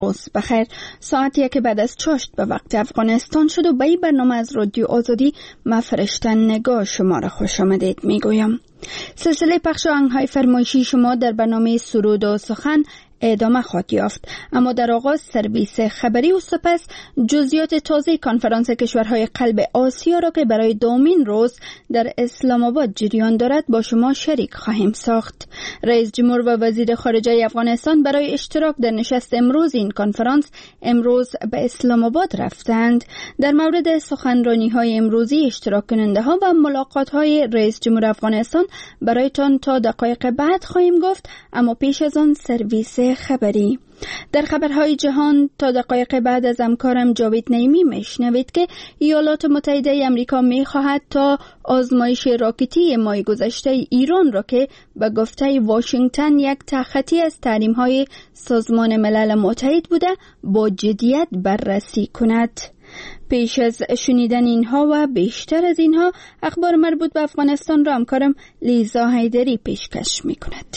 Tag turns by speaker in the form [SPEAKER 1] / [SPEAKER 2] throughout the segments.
[SPEAKER 1] بخیر، ساعتی که بعد از چاشت به وقت افغانستان شد و به این برنامه از رادیو آزادی من فرشته نگاه شما را خوش آمدید میگویم. سلسله پخش آهنگ‌های فرمایشی شما در برنامه سرود و سخن ادامه خواهد یافت، اما در آغاز سرویس خبری و سپس جزئیات تازه کنفرانس کشورهای قلب آسیا را که برای دومین روز در اسلام آباد جریان دارد با شما شریک خواهیم ساخت. رئیس جمهور و وزیر خارجه افغانستان برای اشتراک در نشست امروز این کنفرانس امروز به اسلام آباد رفتند. در مورد سخنرانی‌های امروزی اشتراک کننده ها و ملاقات‌های رئیس جمهور افغانستان برایتان تا دقایق بعد خواهیم گفت، اما پیش از آن سرویس خبری. در خبرهای جهان تا دقایق بعد از همکارم جاوید نعیمی میشنوید که ایالات متحده آمریکا میخواهد تا آزمایش راکتی ماه گذشته ایران را که به گفته واشنگتن یک تخطی از تحریم‌های سازمان ملل متحد بوده با جدیت بررسی کند. پیش از شنیدن اینها و بیشتر از اینها اخبار مربوط به افغانستان را همکارم لیزا حیدری پیشکش میکند.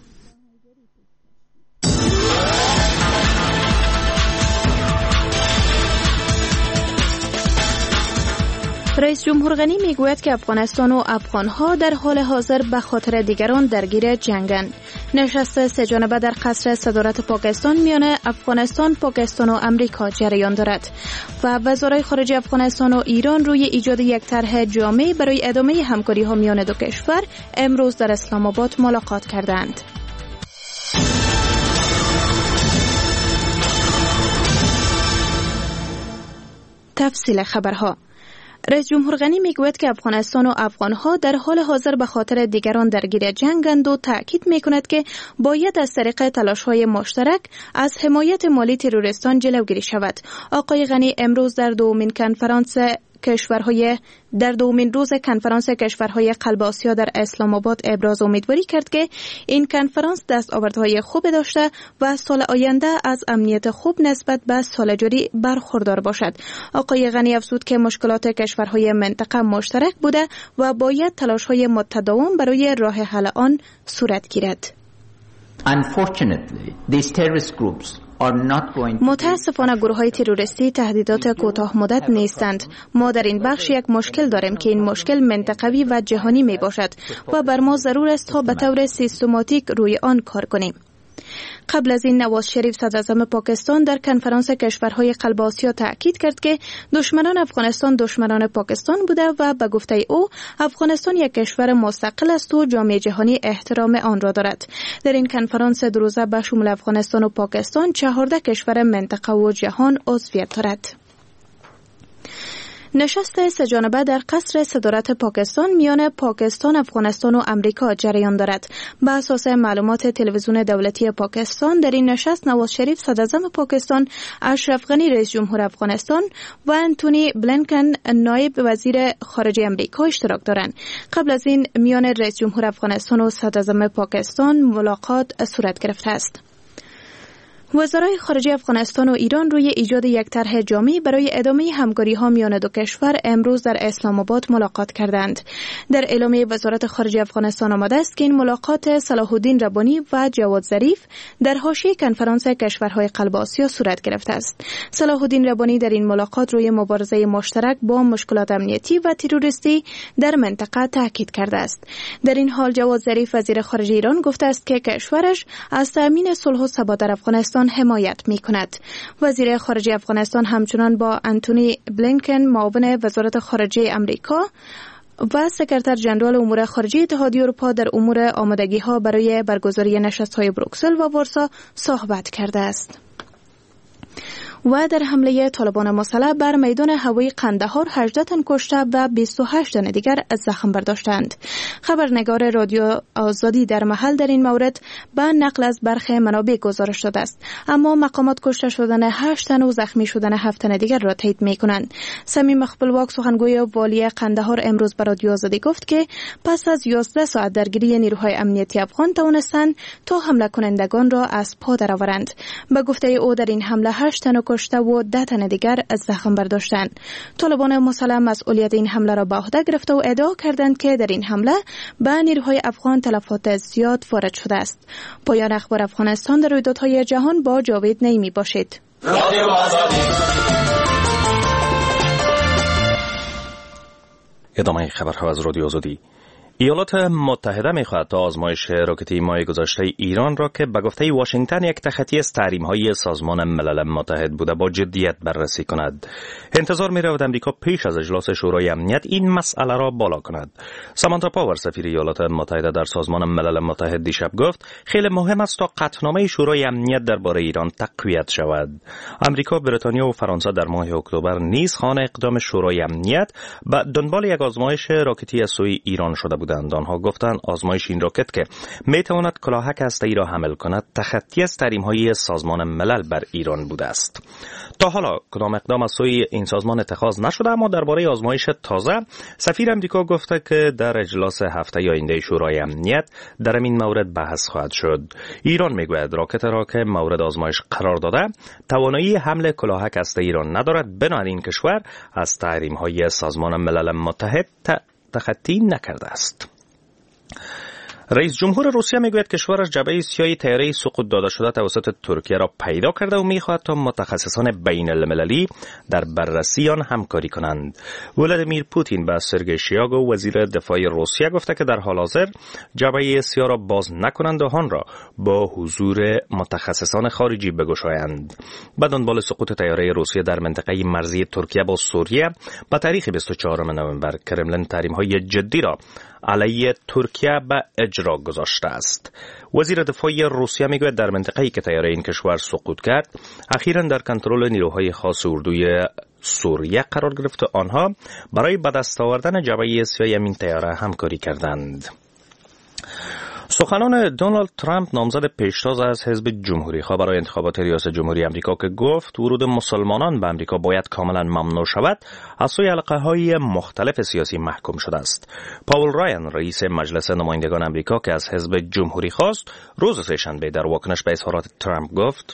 [SPEAKER 2] رئیس جمهور غنی میگوید که افغانستان و افغانها در حال حاضر به خاطر دیگران درگیر جنگند. نشست سه جانبه در قصر صدارت پاکستان میان افغانستان، پاکستان و امریکا جریان دارد و وزرای خارجه افغانستان و ایران روی ایجاد یک طرح جامع برای ادامه همکاری ها میان دو کشور امروز در اسلام آباد ملاقات کردند. تفصیل خبرها. رئیس جمهور غنی میگوید که افغانستان و افغانها در حال حاضر به خاطر دیگران درگیر جنگند و تأکید میکند که باید از طریق تلاش‌های مشترک از حمایت مالی تروریستان جلوگیری شود. آقای غنی امروز در دومین روز کنفرانس کشورهای قلب آسیا در اسلام آباد ابراز امیدواری کرد که این کنفرانس دستاوردهای خوب داشته و سال آینده از امنیت خوب نسبت به سال جاری برخوردار باشد. آقای غنی افزود که مشکلات کشورهای منطقه مشترک بوده و باید تلاش‌های متداوم برای راه حل آن صورت گیرد.
[SPEAKER 3] Unfortunately, these terrorist groups
[SPEAKER 2] متاسفانه گروه‌های تروریستی تهدیدات کوتاه مدت نیستند. ما در این بخش یک مشکل داریم که این مشکل منطقوی و جهانی می باشد و بر ما ضرور است تا به طور سیستماتیک روی آن کار کنیم. قبل از این نواز شریف صدراعظم پاکستان در کنفرانس کشورهای قلب آسیا تأکید کرد که دشمنان افغانستان دشمنان پاکستان بوده و به گفته او افغانستان یک کشور مستقل است و جامعه جهانی احترام آن را دارد. در این کنفرانس دو روزه به شمول افغانستان و پاکستان 14 کشور منطقه و جهان عضویت دارد. نشست سه جانبه در قصر صدارت پاکستان میان پاکستان، افغانستان و امریکا جریان دارد. به اساس معلومات تلویزیون دولتی پاکستان در این نشست نواز شریف صدراعظم پاکستان، اشرف غنی رئیس جمهور افغانستان و انتونی بلینکن نایب وزیر خارجه امریکا اشتراک دارند. قبل از این میان رئیس جمهور افغانستان و صدراعظم پاکستان ملاقات صورت گرفته است. وزرای خارجه افغانستان و ایران روی ایجاد یک طرح جامع برای ادامه همکاری‌ها میان دو کشور امروز در اسلام آباد ملاقات کردند. در اعلامیه وزارت خارجه افغانستان آمده است که این ملاقات صلاح الدین ربانی و جواد ظریف در حاشیه کنفرانس کشورهای قلب آسیا صورت گرفته است. صلاح الدین ربانی در این ملاقات روی مبارزه مشترک با مشکلات امنیتی و تروریستی در منطقه تاکید کرده است. در این حال جواد ظریف وزیر خارجه ایران گفته است که کشورش از تأمین صلح و ثبات در افغانستان حمایت می کند. وزیر خارجه افغانستان همچنان با انتونی بلینکن معاون وزارت خارجه امریکا و سکرتر جنرال امور خارجه اتحادیه اروپا در امور آمادگی ها برای برگزاری نشست های بروکسل و وارسا صحبت کرده است. و در حمله طالبان مسلح بر میدان هوایی قندهار 18 تن کشته و 28 تن دیگر زخم برداشتند. خبرنگار رادیو آزادی در محل در این مورد به نقل از برخی منابع گزارش داده است، اما مقامات کشته شدن 8 تن و زخمی شدن 7 تن دیگر را تایید می‌کنند. صمیم خپلواک سخنگوی والی قندهار امروز به رادیو آزادی گفت که پس از 11 ساعت درگیری نیروهای امنیتی افغان توانستند تا حمله کنندگان را از پا درآورند. به گفته او در این حمله 8 تن کشته و 10 تن دیگر زخم برداشتند. طالبان مسلح مسئولیت این حمله را به عهده گرفته و ادعا کردند که در این حمله به نیروهای افغان تلفات زیاد وارد شده است. پایان اخبار افغانستان در رویدادهای جهان با جاوید نعیمی باشید.
[SPEAKER 4] ادامه خبرها از رادیو آزادی. ایالات متحده می‌خواهد تا آزمایش راکتی ماه گذشته ایران را که به گفته واشنگتن یک تخطی از تحریم‌های سازمان ملل متحد بوده با جدیت بررسی کند. انتظار می‌رود آمریکا پیش از اجلاس شورای امنیت این مسئله را بالا کند. سامانتا پاور سفیر ایالات متحده در سازمان ملل متحد دیشب گفت خیلی مهم است تا قطعنامه شورای امنیت درباره ایران تقویت شود. آمریکا، بریتانیا و فرانسه در ماه اکتبر نیز خواهان اقدام شورای امنیت به دنبال یک آزمایش راکتی از سوی ایران شده بودند. آنها گفتند آزمایش این راکت که میتواند کلاهک هسته‌ای را حمل کند تخطی از تحریم‌های سازمان ملل بر ایران بوده است. تا حالا کدام اقدام از سوی این سازمان اتخاذ نشده، اما درباره آزمایش تازه سفیر آمریکا گفته که در اجلاس هفته آینده شورای امنیت در این مورد بحث خواهد شد. ایران میگوید راکت را که مورد آزمایش قرار داده توانایی حمل کلاهک هسته‌ای را ندارد، بنابراین کشور از تحریم‌های سازمان ملل متحد تخطی نکرده است. رئیس جمهور روسیه میگوید کشورش جبهه سیاه طیاره سقوط داده شده توسط ترکیه را پیدا کرده و میخواهد تا متخصصان بین المللی در بررسی آن همکاری کنند. ولادیمیر پوتین به سرگئی شویگو وزیر دفاع روسیه گفته که در حال حاضر جبهه سیاه را باز نکنند و آن را با حضور متخصصان خارجی بگشایند. به دنبال سقوط طیاره روسیه در منطقه مرزی ترکیه با سوریه به تاریخ 24 نوامبر کرملین تحریم‌های جدی را علیه ترکیه به اجرا گذاشته است. وزیر دفاع روسیه میگوید در منطقه‌ای که طیاره این کشور سقوط کرد اخیراً در کنترل نیروهای خاص اردوی سوریه قرار گرفت و آنها برای به دست آوردن جبهه سیاه این طیاره همکاری کردند. سخنان دونالد ترامپ نامزد پیشتاز از حزب جمهوری‌خواه برای انتخابات ریاست جمهوری آمریکا که گفت ورود مسلمانان به آمریکا باید کاملا ممنوع شود از سوی حلقه‌های مختلف سیاسی محکوم شده است. پاول رایان رئیس مجلس نمایندگان آمریکا که از حزب جمهوری‌خواه است روز سه‌شنبه در واکنش به اظهارات ترامپ گفت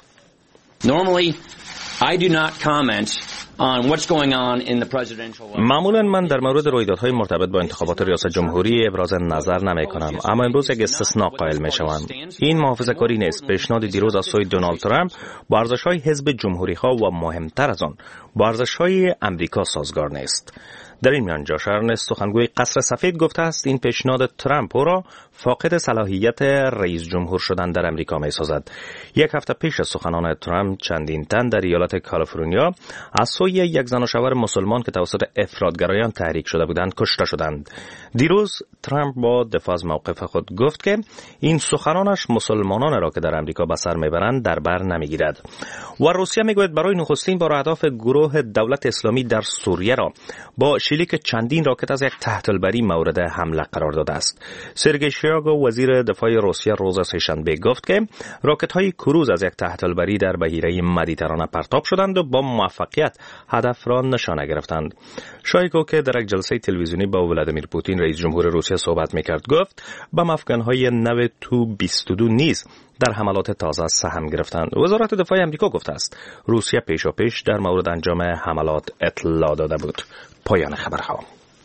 [SPEAKER 4] معمولا من در مورد رویدادهای مرتبط با انتخابات ریاست جمهوری ابراز نظر نمی کنم، اما امروز یک استثناء قائل می شوم. این محافظه‌کاری نیست. پیشنهاد دیروز از سوی دونالد ترامپ با ارزش‌های حزب جمهوری‌خواه و مهمتر از آن با ارزش‌های آمریکا سازگار نیست. در این میان جاش ارنست سخنگوی قصر سفید گفته است این پیشنهاد ترامپ را فاقد صلاحیت رئیس جمهور شدن در امریکا می سازد. یک هفته پیش از سخنان ترامپ چندین تن در ایالت کالیفرنیا از سوی یک زن و شوهر مسلمان که توسط افراطگرایان تحریک شده بودند کشته شدند. دیروز ترامپ با دفاع از موقف خود گفت که این سخنانش مسلمانان را که در امریکا به سر میبرند در بر نمیگیرد. و روسیه میگوید برای نخستین بار اهداف گروه دولت اسلامی در سوریه را با شلیک چندین راکت از یک تحت‌البری مورد حمله قرار داده است. سرگئی شویگو وزیر دفاع روسیه روز سه‌شنبه گفت که راکت‌های کروز از یک تحت‌البری در بحیره مدیترانه پرتاب شدند و با موفقیت هدف را نشانه گرفتند. شویگو که در یک جلسه تلویزیونی با ولادیمیر پوتین رئیس جمهور روسیه صحبت می‌کرد گفت با افغان‌های نو تو 22 نیز در حملات تازه سهم گرفتند. وزارت دفاع آمریکا گفته است روسیه پیشاپیش در مورد انجام حملات اطلاع داده بود. پایان خبرها.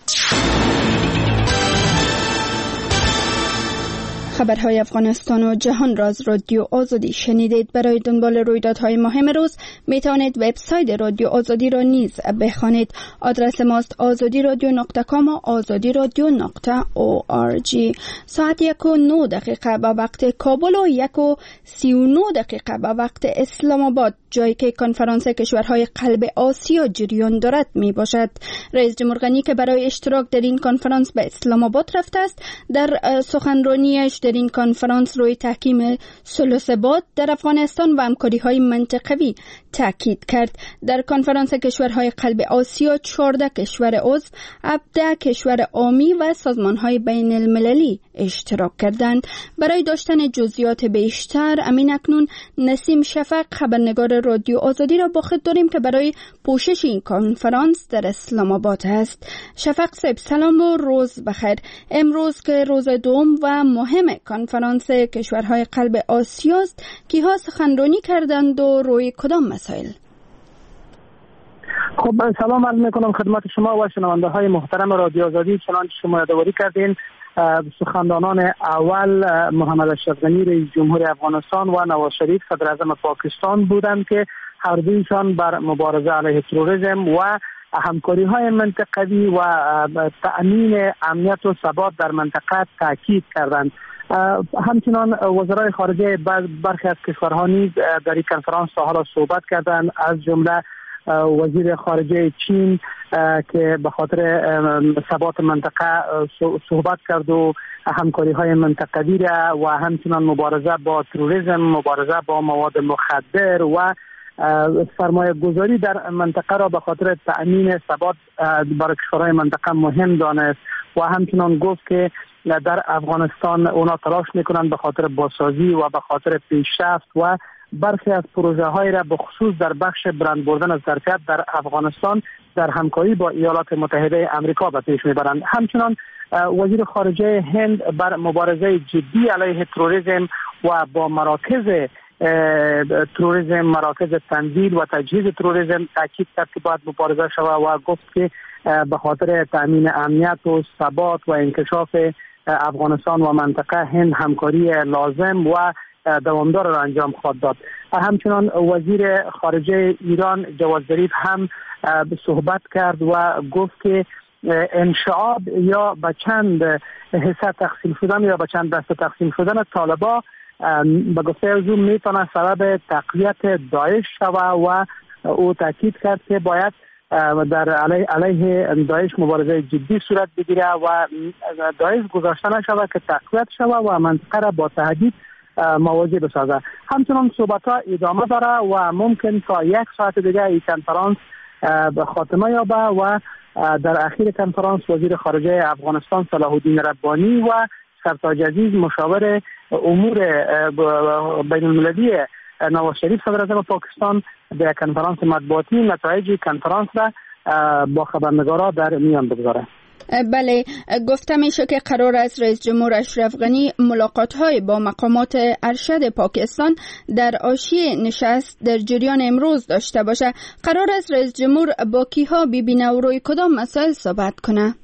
[SPEAKER 1] خبرهای افغانستان و جهان را از رادیو آزادی شنیدید. برای دنبال رویدادهای مهم روز می توانید وبسایت رادیو آزادی را نیز بخوانید. آدرس ماست azadi.radio.com و azadi.radio.org. ساعت 1:09 به وقت کابل و 1:39 به وقت اسلام آباد، جایی که کنفرانس کشورهای قلب آسیا جریان دارد می باشد. رئیس جمهور غنی که برای اشتراک در این کنفرانس به اسلام آباد رفته است، در سخنرانیش در این کنفرانس روی تحکیم صلح و ثبات در افغانستان و همکاری‌های منطقوی تاکید کرد. در کنفرانس کشورهای قلب آسیا 14 کشور عضو، 17 کشور عامی و سازمان‌های بین المللی اشتراک کردند. برای داشتن جزئیات بیشتر امین اکنون نسیم شفق خبرنگار رادیو آزادی را با خود داریم که برای پوشش این کنفرانس در اسلام آباد است. شفق صاحب سلام و روز بخیر. امروز که روز دوم و مهم کنفرانس کشورهای قلب آسیا است، کیها سخنرانی کردند و روی کدام مسائل؟
[SPEAKER 5] خب سلام عرض میکنم خدمت شما و شنونده های محترم رادیو آزادی. چنانچه شما یادآوری کردین سخنرانان اول محمد اشرف غنی رئیس جمهور افغانستان و نواز شریف صدر اعظم پاکستان بودند که هر دویشان بر مبارزه علیه تروریسم و همکاری های منطقوی و تأمین امنیت و ثبات در منطقه تاکید کردند. همچنان وزرای خارجه برخی از کشورها نیز در این کنفرانس تا حالا صحبت کردند، از جمله وزیر خارجه چین که به خاطر ثبات منطقه صحبت کرد و همکاری های منطقوی را و همچنان مبارزه با تروریسم، مبارزه با مواد مخدر و سرمایه گذاری در منطقه را به خاطر تأمین ثبات برای کشورهای منطقه مهم دانست و همچنان گفت که در افغانستان اونا تلاش میکنند به خاطر بازسازی و به خاطر پیشرفت و برخی از پروژه های را به خصوص در بخش برند بردن از ظرفیت در افغانستان در همکاری با ایالات متحده آمریکا به پیش میبرند. همچنان وزیر خارجه هند بر مبارزه جدی علیه تروریسم و با مراکز تروریسم، مراکز تنزیل و تجهیز تروریسم تاکید کرد که باید مبارزه شود و گفت که به خاطر تامین امنیت و ثبات و انکشاف افغانستان و منطقه هند همکاری لازم و دوامدار را انجام خواهد داد. همچنان وزیر خارجه ایران جواد ظریف هم صحبت کرد و گفت که انشعاب یا به چند حصه تقسیم شدن یا به چند دسته تقسیم شدن طالبان به گفته او میتونه سبب تقویت داعش شود و او تاکید کرد که باید در علیه داعش مبارزه جدی صورت بگیره و داعش گذاشته نشود که تقویت شود و منطقه را با تهدید مواجه بسازه. همچنان صحبت‌ها ادامه داره و ممکن تا 1 ساعت دیگه این کنفرانس به خاتمه یابه و در اخیر کنفرانس وزیر خارجه افغانستان صلاح الدین ربانی و سرتاج عزیز مشاور امور بین المللی نواز شریف صدر اعظم پاکستان در کنفرانس مطبوعاتی نتایج کنفرانس را با خبرنگارا در میان بگذاره.
[SPEAKER 1] بله، گفته میشه که قرار است رئیس جمهور اشرف غنی ملاقات‌های با مقامات ارشد پاکستان در حاشیه نشست در جریان امروز داشته باشه. قرار است رئیس جمهور با کیها ببینه و روی کدام مسائل صحبت کنه؟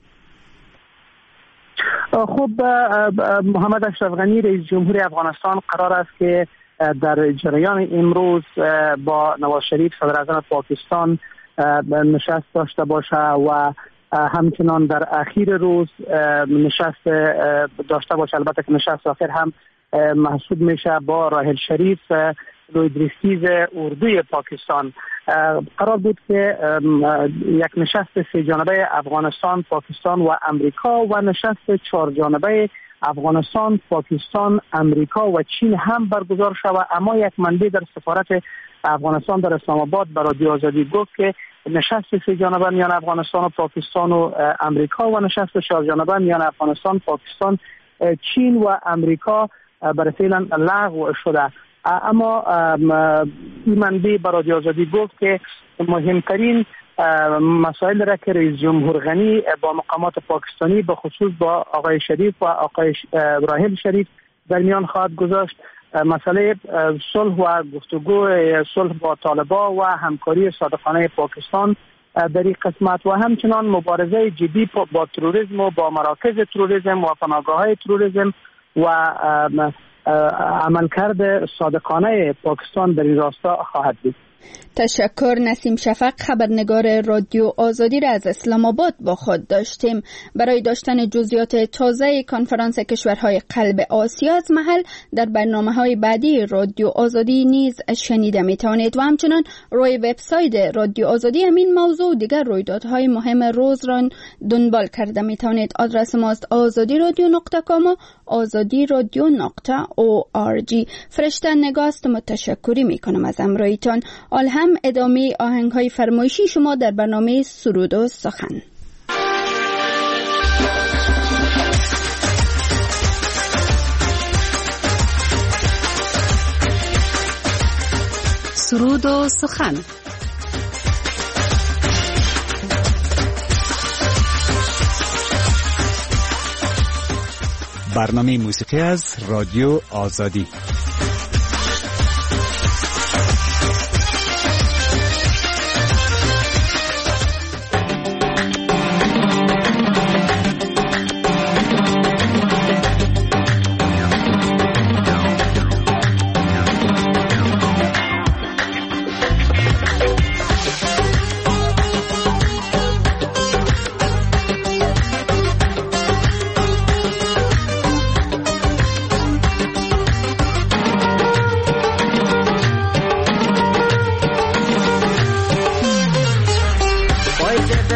[SPEAKER 5] خب محمد اشرف غنی رئیس جمهور افغانستان قرار است که در جریان امروز با نواز شریف صدر اعظم پاکستان نشست داشته باشه و همچنان در اخیر روز نشست داشته باشه. البته که نشست آخر هم محسوب میشه با راحل شریف لویدریستیز اردوی پاکستان. قرار بود که یک نشست 3 جانبه افغانستان، پاکستان و امریکا و نشست 4 جانبه افغانستان، پاکستان، امریکا و چین هم برگزار شود، اما یک منبع در سفارت افغانستان در اسلام آباد به رادیو آزادی گفت که نشست 3 جانبه میان افغانستان و پاکستان و امریکا و نشست 4 جانبه میان افغانستان، پاکستان، چین و امریکا برای فعلا لغو شده. اما این منبع به رادیو آزادی گفت که مهمترین مسائل را که رئیس جمهور غنی با مقامات پاکستانی به خصوص با آقای شریف و آقای راحل شریف در میان خواهد گذاشت مسئله صلح و گفتگو صلح با طالبان و همکاری صادقانه پاکستان در این قسمت و همچنان مبارزه جدی با تروریسم و با مراکز تروریسم و پناهگاه‌های تروریسم و عملکرد صادقانه پاکستان در این راستا خواهد بود.
[SPEAKER 1] تشکر. نسیم شفق، خبرنگار رادیو آزادی را از اسلام آباد با خود داشتیم. برای داشتن جزئیات تازه کنفرانس کشورهای قلب آسیا از محل در برنامه‌های بعدی رادیو آزادی نیز شنیده می‌توانید و همچنان روی وبسایت رادیو آزادی همین موضوع و دیگر رویدادهای مهم روز را دنبال کرده می‌توانید. آدرس ماست azadi.radio.com و azadi.radio.org. فرشته نگاست. متشکری می‌کنم از همراهیتان. هم ادامه آهنگ‌های فرمایشی شما در برنامه سرود و سخن.
[SPEAKER 6] سرود و سخن. برنامه موسیقی از رادیو آزادی.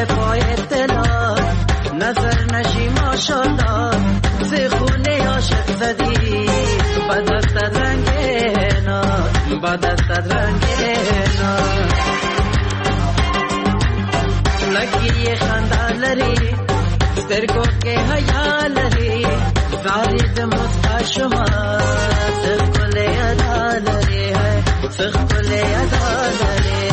[SPEAKER 7] به پای دلا نظر نشی ماشالله ز خونه عاشق زدی با دستت رنگینا با دستت رنگینا لگی خنده لری سترگو که حیا لری زارید مستا شما سخل ادا لری سخل ادا لری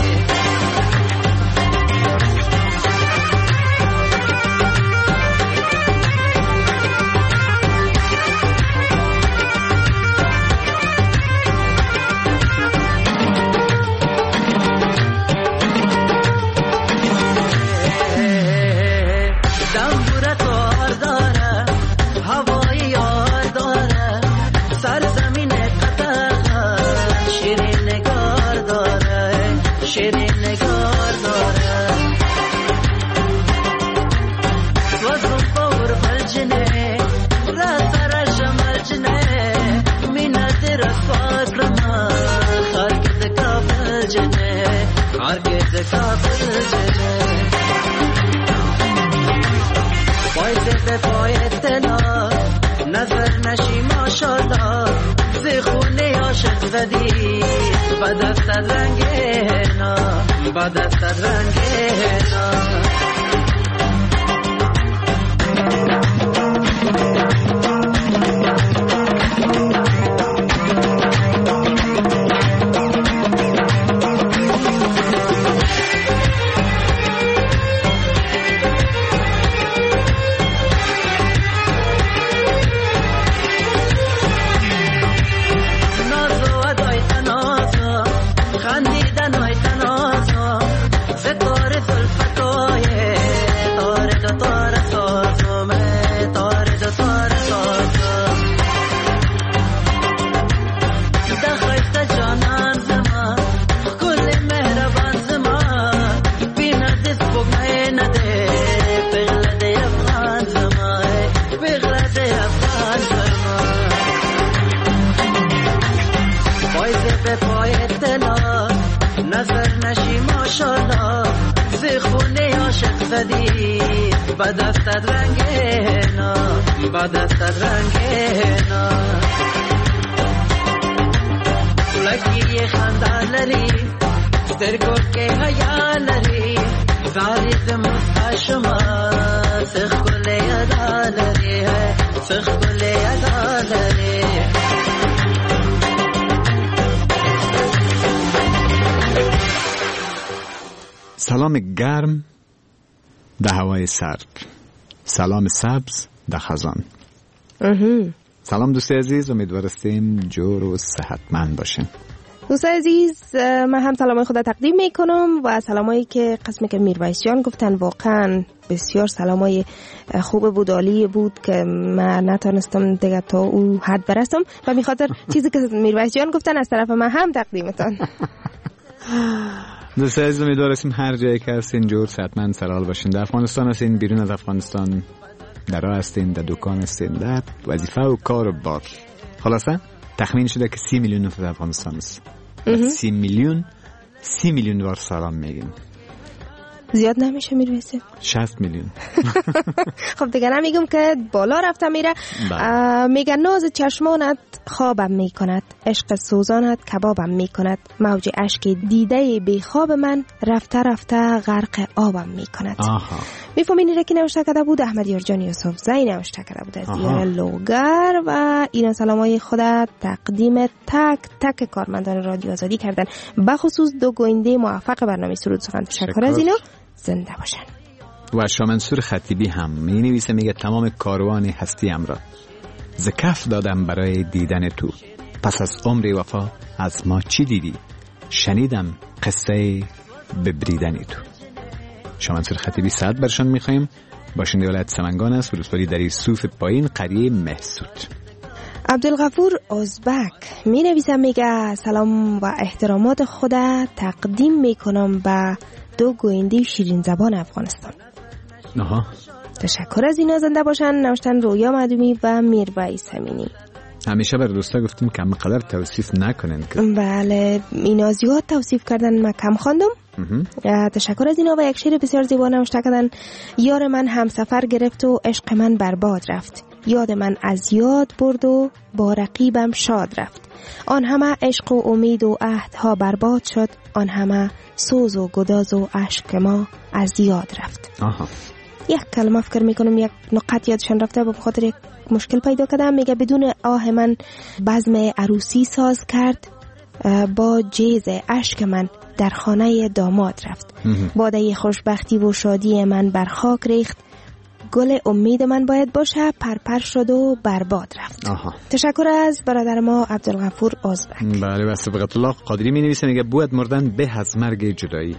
[SPEAKER 7] نظر نشی ماشالله ز خونه عاشق زدی با دستت رنگینا با دستت رنگینا با دستت رنگینا با دستت رنگینا لگی خنده لری سترگو که حیا لری زارید مستا شما سخل ادا لری سخل ادا لری
[SPEAKER 6] سلام گرم در هوای سرد، سلام سبز در خزان. سلام دوست عزیز، امیدوارستیم جور و صحتمند باشین.
[SPEAKER 2] دوست عزیز، من هم سلامای خدا تقدیم میکنم و سلامایی که قسمی که میرویس جان گفتن واقعا بسیار سلامای خوب بود، عالی بود که من نتونستم دیگه تا او حد برسم و می خاطر چیزی که میرویس جان گفتن از طرف من هم تقدیمتان.
[SPEAKER 6] دوست عزیز، امیدوارستیم هر جایی که هستین جور صحتمند سرحال باشین. در افغانستان هستین، بیرون از افغانستان، در راه هستین، در دکان هستین، در وظیفه و کار و بار. خلاصه تخمین شده که 30 میلیون نفر در افغانستان است. 30 میلیون بار سلام میگین.
[SPEAKER 2] زیاد نمیشه میرویسه؟
[SPEAKER 6] 60 میلیون.
[SPEAKER 2] خب دیگه نمیگم که بالا رفته میره. میگه ناز چشمانت خوابم میکند، عشق سوزانت کبابم میکند، موج اشک دیده بی خواب من رفته رفته غرق آبم میکند. میفهمین اینه که نوشته کرده بود احمد یارجان یوسف زی، نوشته کرده بود از دیار لوگر و اینا سلامای خودت تقدیم تک تک کارمندان رادیو آزادی کردن، بخصوص دو گوینده موفق برنامه سرود سخن. تشکر از اینا، زنده باشن.
[SPEAKER 6] و شامنصور خطیبی هم می نویسه، میگه تمام کاروان هستیم را ز کف دادم برای دیدن تو، پس از عمر وفا از ما چی دیدی؟ شنیدم قصه ببریدن تو. شامنصور خطیبی صد برشان میخواییم. باشنده ولایت سمنگان است، روستایی در صوف پایین، قریه محسود.
[SPEAKER 2] عبدالغفور ازبک می نویسه، میگه سلام و احترامات خدا تقدیم میکنم به دو گوینده شیرین زبان افغانستان.
[SPEAKER 6] آها،
[SPEAKER 2] تشکر از اینا، زنده باشن. نوشتن رویا مدومی و میرویس امینی.
[SPEAKER 6] همیشه بر دوستا گفتیم که همقدر توصیف نکنن که
[SPEAKER 8] بله اینا زیاد توصیف کردن، من کم خواندم. تشکر از اینا. و یک شعر بسیار زیبا نوشته کردن: یار من همسفر گرفت و عشق من برباد رفت، یاد من از یاد برد و با رقیبم شاد رفت، آن همه عشق و امید و عهدها برباد شد، آن همه سوز و گداز و عشق ما از یاد رفت. یک کلمه فکر میکنم یک نقط یادشان رفته، به خاطر یک مشکل پیدا کردم. میگه بدون آه من بزم عروسی ساز کرد، با جیز اشک من در خانه داماد رفت، باده خوشبختی و شادی من بر خاک ریخت، گل امید من باید باشه پرپر شد و برباد رفت. تشکر از برادر ما عبدالغفور آزبک.
[SPEAKER 6] بله و صبغت الله قادری می نویسه، میگه بود مردن به از مرگ جدایی،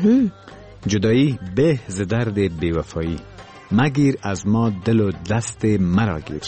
[SPEAKER 6] جدایی به ز درد بیوفایی، مگیر از ما دل و دست مرا گیر،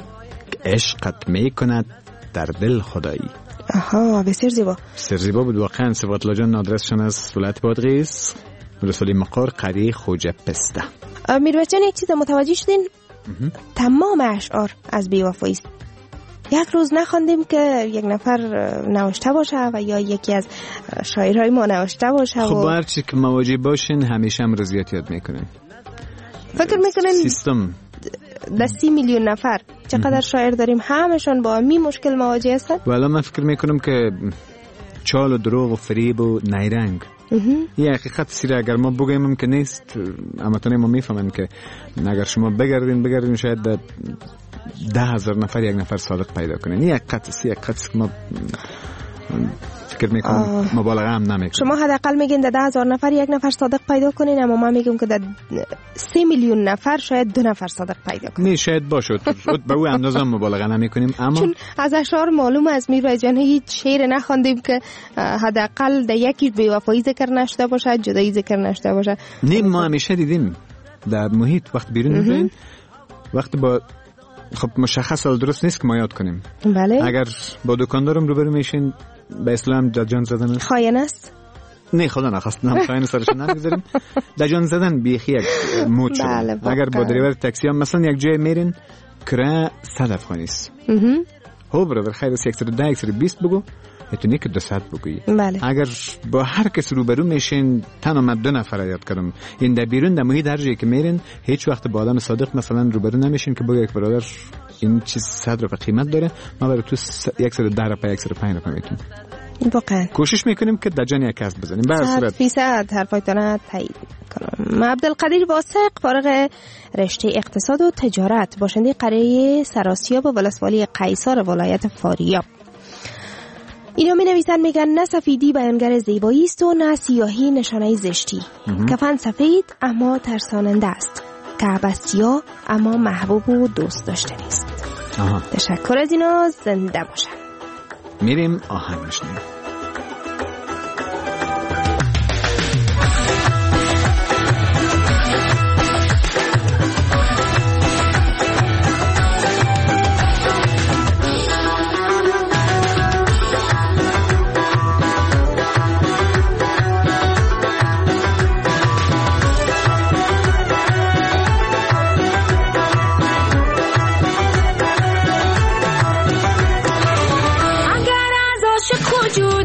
[SPEAKER 6] عشقت می کند در دل خدایی.
[SPEAKER 8] بسیار زیبا،
[SPEAKER 6] بسیار زیبا بود واقعا. صفات الله جان آدرسشان از ولایت بادغیس، رسولی مقار، قریه خوجه پسته.
[SPEAKER 8] میرویس جان یک چیز متوجه شدین؟ تمام اشعار از بیوفایی است. یک روز نخواندیم که یک نفر نوشته باشه و یا یکی از شاعرهای ما نوشته باشه.
[SPEAKER 6] خب هر چی که مواجه باشین همیشه هم رضایت یاد میکنین.
[SPEAKER 8] فکر میکنین
[SPEAKER 6] سیستم
[SPEAKER 8] 30 میلیون نفر چقدر شاعر داریم، همشون با می مشکل مواجه هستن.
[SPEAKER 6] والا من فکر میکنم که چال و دروغ و فریب و نیرنگ یه حقیقت سیره اگر ما بگیم ممکن نیست، اما تنه ما میفهمن که اگر شما بگردین شاید 10,000 نفر یک نفر صادق پیدا کنین. یه حقیقت که ما فکر میکنم مبالغه هم نمیکنم.
[SPEAKER 8] شما حداقل میگین 10,000 نفر یک نفر صادق پیدا کنین، اما ما میگم که 3 میلیون نفر شاید 2 نفر صادق پیدا کنین.
[SPEAKER 6] نه شاید باشه به او اندازه مبالغه نمیکنیم، اما
[SPEAKER 8] چون از اشعار معلومه از میرویس جان هیچ شعر نخوندیم که حداقل در یکی بی‌وفایی ذکر نشده باشه، جدایی ذکر نشده باشه.
[SPEAKER 6] نه ما همیشه دیدیم در محیط وقت بیرون میریم، وقت با خب مشخص درست نیست که ما یاد کنیم.
[SPEAKER 8] بله.
[SPEAKER 6] اگر با دکاندارم روبرو میشین به اسلام دجان زدن است.
[SPEAKER 8] خاین است؟
[SPEAKER 6] نه خدا نخواست هم خاین سرش نمیگذاریم. دجان زدن بیخی یک مود شد.
[SPEAKER 8] بله
[SPEAKER 6] اگر با دریور تاکسی هم مثلا یک جای میرین کرا 100 افغانی است. هو برادر خیر است 110 120 بگو، میتونی که 200 بگویی.
[SPEAKER 8] بله.
[SPEAKER 6] اگر با هر کس روبرو میشین تنها 2 نفر یاد کردم، این در بیرون در محیط هر جایی که میرین هیچ وقت با آدم صادق مثلا روبرو نمیشین که بگه یک برادر این چیز 100 روپیه قیمت داره، ما برای تو 110 روپیه 105 روپیه میتونیم.
[SPEAKER 8] واقعا
[SPEAKER 6] کوشش میکنیم که دجان یک کسب بزنیم. به هر صورت
[SPEAKER 8] 100% حرفایتان تایید کنم. عبدالقدیر واسق فارغ رشته اقتصاد و تجارت، باشنده قریه سراسیاب و ولسوالی قیصر ولایت فاریاب. اینا می نویسن میگن نه سفیدی بیانگر زیبایی است و نه سیاهی نشانه زشتی. کفن سفید اما ترساننده است، کعبه سیاه اما محبوب و دوست داشته نیست. تشکر از اینا، زنده باشن.
[SPEAKER 6] میریم آهنگ بشنویم.
[SPEAKER 9] جور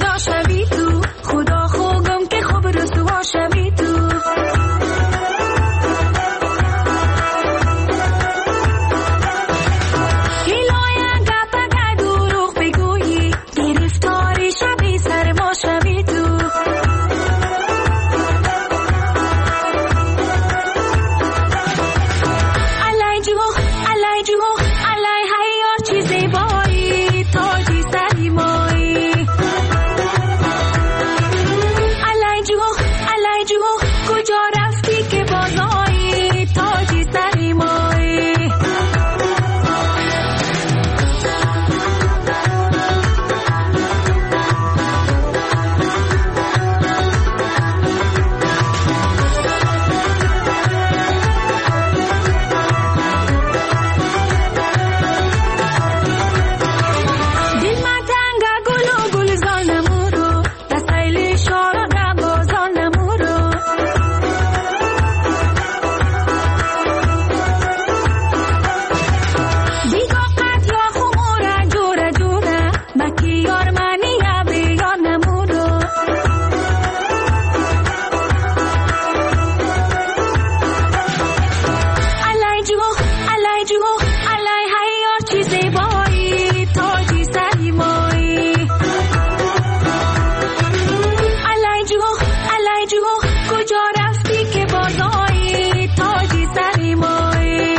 [SPEAKER 9] الای جو کجا رفتی که بازایی تاجی سری مایی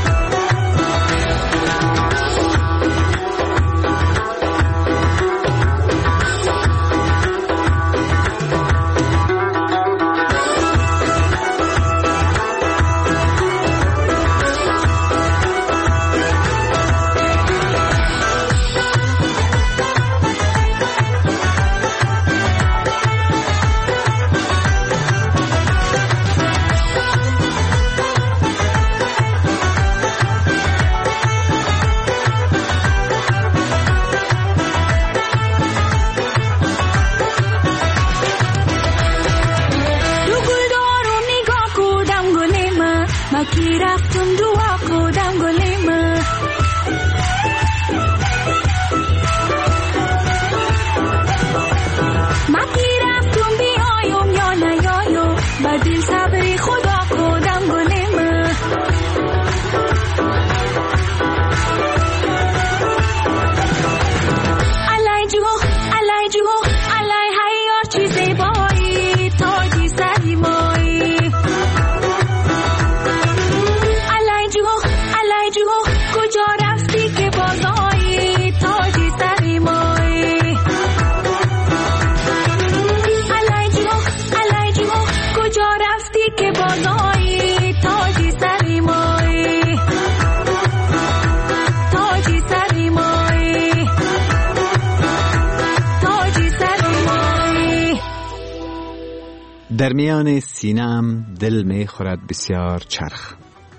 [SPEAKER 9] کی رفتم دعا کردم گلیم ما کی رفتم بیایم یا نیایم با دل صبری خدا کردم گلیم الای جو الای هیار چیزی بایی تاجی سری مایی کجا رفتی که بازایی تاجی سری مایی الای جو کجا رفتی که بازایی تاجی سری مایی تاجی سری مایی تاجی سری مایی
[SPEAKER 6] در میان سینه‌ام دل می خورد بسیار چرخ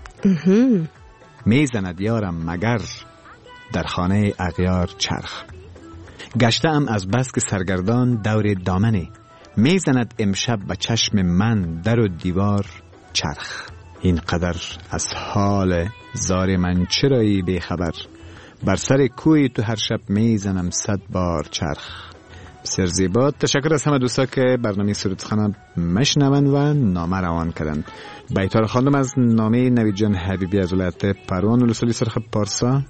[SPEAKER 6] میزند یارم مگر در خانه اغیار چرخ گشتم از بس که سرگردان دور دامنه میزند امشب به چشم من در و دیوار چرخ اینقدر از حال زار من چرایی بیخبر بر سر کوی تو هر شب میزنم 100 بار چرخ بسیار زیبا. تشکر از همه دوستا که برنامه سرودخانه مشنون و نامه روان کردن. بیتار خواندم از نامه نوید جان حبیبی از ولایت پروان ولسوالی سرخ پارسا.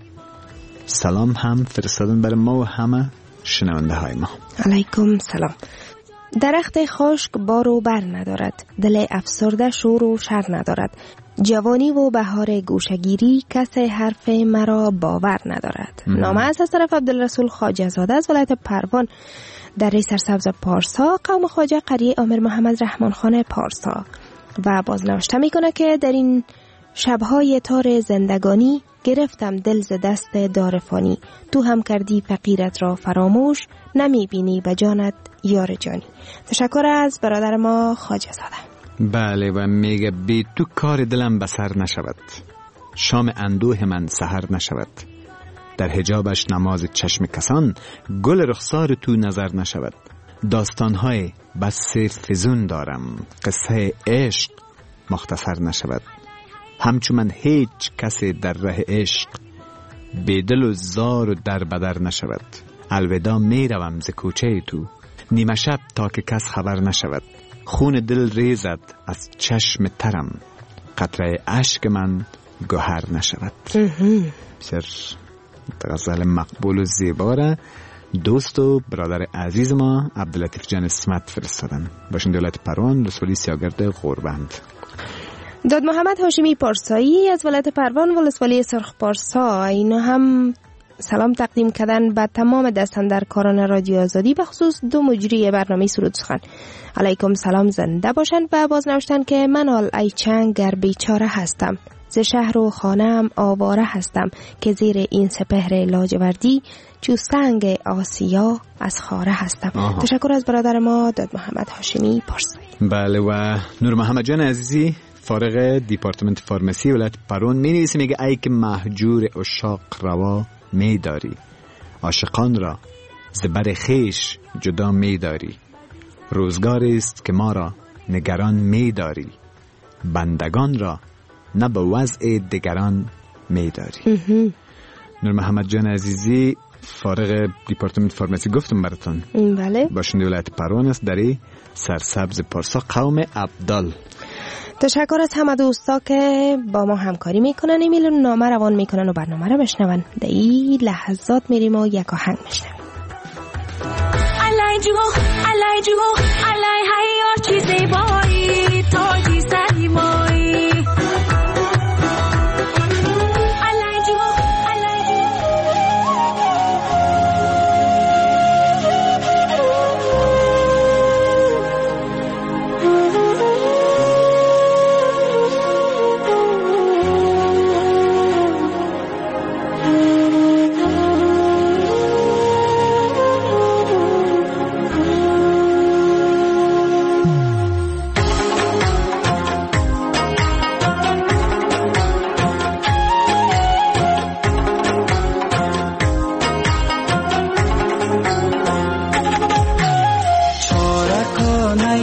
[SPEAKER 6] سلام هم فرستادن برای ما و همه شنونده های ما.
[SPEAKER 8] علیکم سلام. درخت خشک بار و بر ندارد، دل افسرده شور و شر ندارد، جوانی و بهار گوشگیری کس حرف مرا باور ندارد. نامه از طرف عبدالرسول خواجه زاده از ولایت پروان دره سرسبز پارسا، قوم خواجه قریه امیر محمد رحمان خان پارسا. و باز نوشته میکنه که در این شبهای تار زندگانی گرفتم دل ز دست دارفانی، تو هم کردی فقیرت را فراموش، نمیبینی به جانت یار جانی. تشکر از برادر ما خواجه زاده.
[SPEAKER 6] بله و میگه بی تو کار دلم بسر نشود، شام اندوه من سحر نشود، در حجابش نماز چشم کسان، گل رخسار تو نظر نشود. داستانهای بس فزون دارم، قصه عشق مختصر نشود، همچون من هیچ کسی در ره عشق، بیدل و زار و در بدر نشود. الوداع می روم ز کوچه تو، نیمه شب تا که کس خبر نشود. خون دل ریزد از چشم ترم، قطره اشک من گوهر نشود. بسیار غزل مقبول و زیباره دوست و برادر عزیز ما عبداللطیف جان اسمت فرستادن. باشین دولت پروان ولسوالی سیاگرد غوربند.
[SPEAKER 8] داد محمد هاشمی پارسایی از ولایت پروان ولسوالی سرخ پارسا اینا هم سلام تقدیم کردن به تمام دستاندرکاران رادیو آزادی، به خصوص دو مجری برنامه سرود سخن. علیکم سلام، زنده باشن. و باز نوشتن که من آل ای چنگ گر بیچاره هستم، ز شهر و خانه‌ام آواره هستم، که زیر این سپهر لاجوردی چو سنگ آسیا از خاره هستم. تشکر از برادر ما داد محمد هاشمی پارسایی.
[SPEAKER 6] بله و نور محمد جان عزیزی فارغ دیپارتمنت فارمسی ولایت پروان می نویسه، میگه ای که مهجور عشاق روا می داری، عاشقان را زبر خیش جدا می داری، روزگاری است که ما را نگران می داری، بندگان را نه به وضع دگران می داری. نور محمد جان عزیزی فارغ دیپارتمنت فارمسی گفتم براتون.
[SPEAKER 8] بله.
[SPEAKER 6] باشنده ولایت پروان است، دری سرسبز پارسا، قوم عبدال.
[SPEAKER 8] تشکر از همه دوستا که با ما همکاری میکنن، ایمیل و نامه روان میکنن و برنامه رو بشنون. در این لحظات میریم و یک آهنگ میشنویم.
[SPEAKER 9] الای جو الای هیار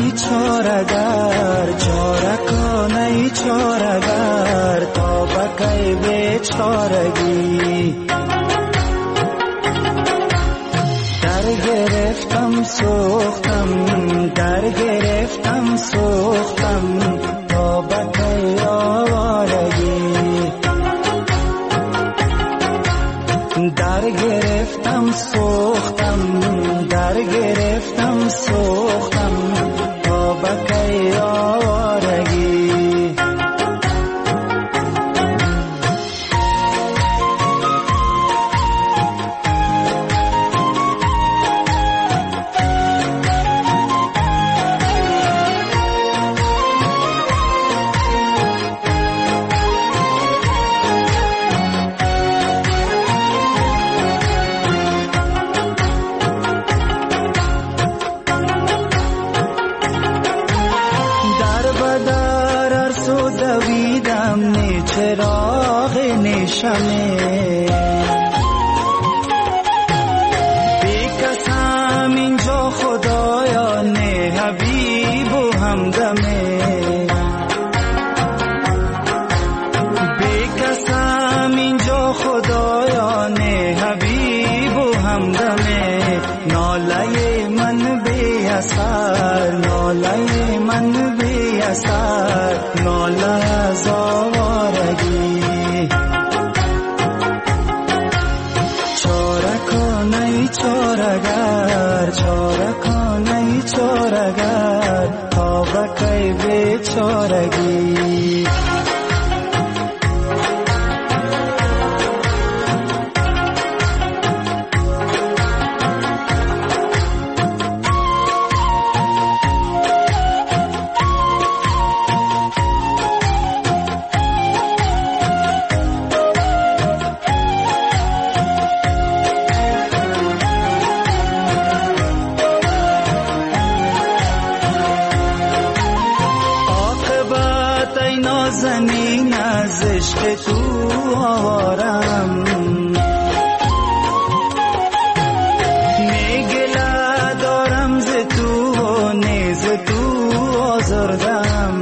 [SPEAKER 7] ای چارگر چاره کن ای چارگر تا بکی بیچارگی در گرفتم سوختم در گرفتم سوختم تا بکی آوارگی در گرفتم سوختم در گرفتم سوختم تا بکی آوارگی چراغ نشمه بی کسم اینجا خدایا نه حبیب و همدمه بی کسم اینجا خدایا نه حبیب و همدمه ناله من بی اثر ناله من بی اثر ناله از آوارگی چاره کن ای چارگر چاره کن ای چارگر تا بکی بیچارگی زمین از عشق تو آوارم میگله دارم ز تو و نیز تو آزردم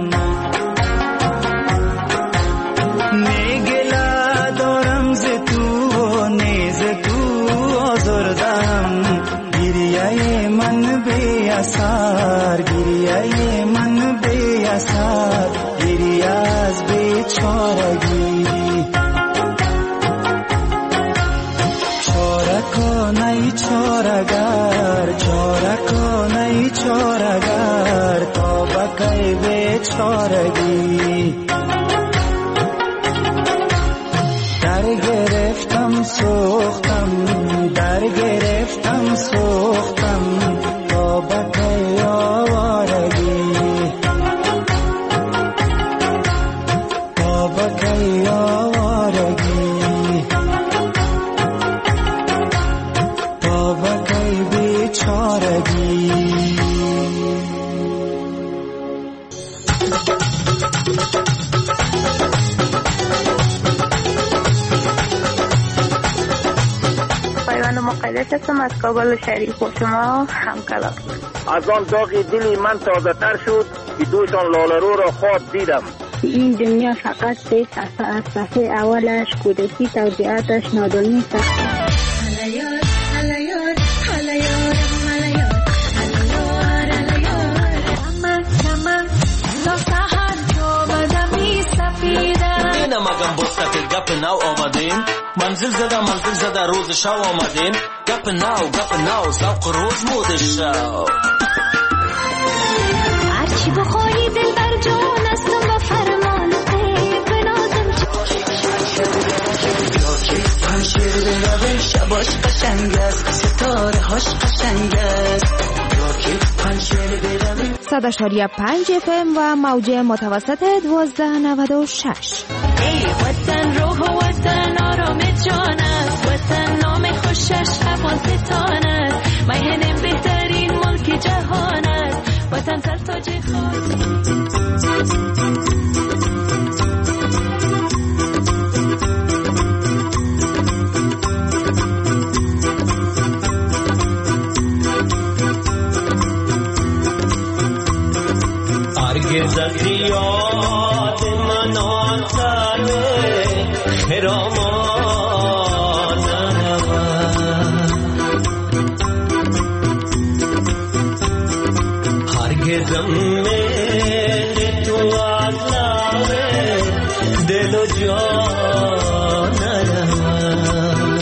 [SPEAKER 7] میگله دارم ز تو و نیز تو آزردم گریه من بی اثر گریه من بی اثر گریه از بیچارگی چاره کن ای چارگر چاره کن ای چارگر تا بکی بیچارگی در گرفتم سوختم در گرفتم سوختم تا بکی آوارگی بکی آوارگی تا بکی بیچارگی
[SPEAKER 10] پایوند مقدس هستم از کابل شریف و شما همکلام.
[SPEAKER 11] از آن داغ دلی من تازه تر شد که دوشان لالرو را خواب دیدم.
[SPEAKER 10] این دنیا فقط سه صفحه از صفحه اولش کودکی توضیحاتش نادانی است.
[SPEAKER 9] هلیار هلیار هلیار هلیار هلیار هلیار من تا سحر تو بدمی سفیدم
[SPEAKER 12] اینم اگم با سفید گپ نو آمدین منزل زده روز شو آمدین گپ نو سوق روز مود شو
[SPEAKER 9] هرچی بخواهی دل بر جان استم و فرمان بنازم
[SPEAKER 7] یاکی پنشیر بروی شباش قشنگ است ستاره هاش قشنگ است یاکی پنشیر بروی
[SPEAKER 2] 100.5 FM و موج متوسط 1296.
[SPEAKER 9] ای وطن روح و وطن آرام جان است وطن نام خوشش افغانستان است مهنم بهترین ملک جهان است وطن سر تاج خاک
[SPEAKER 13] هرگز از یاد من آتر خرامان نرود هرگزم مهر تو از لب دل و جان نرود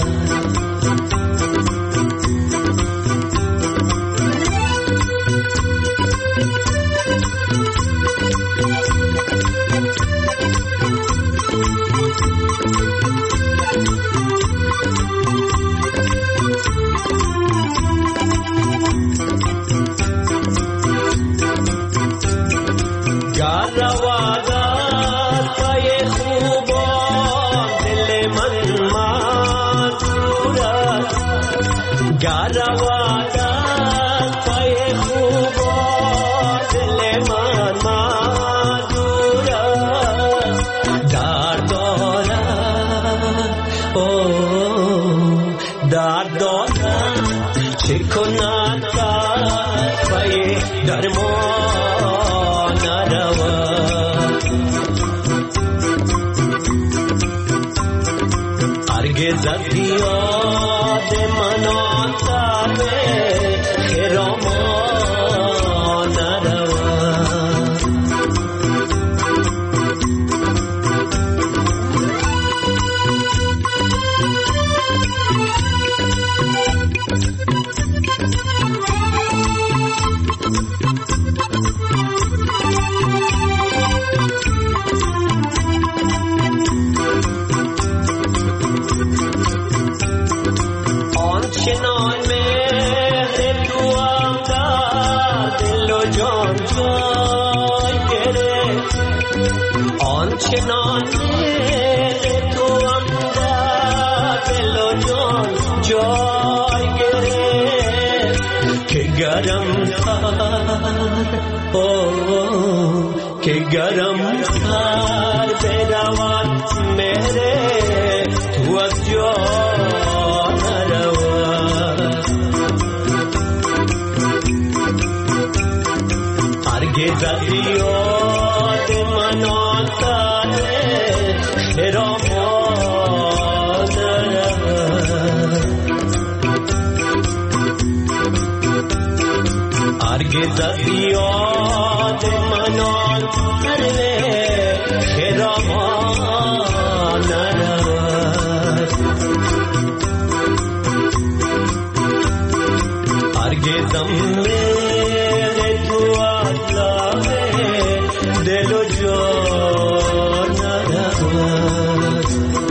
[SPEAKER 13] که گرم سر بدود مهر تو از جان نرود هرگز از یاد من آتر خرامان نرود هرگز از یاد من آتر خرامان نرود هرگزم مهر تو از لب دل و جان نرود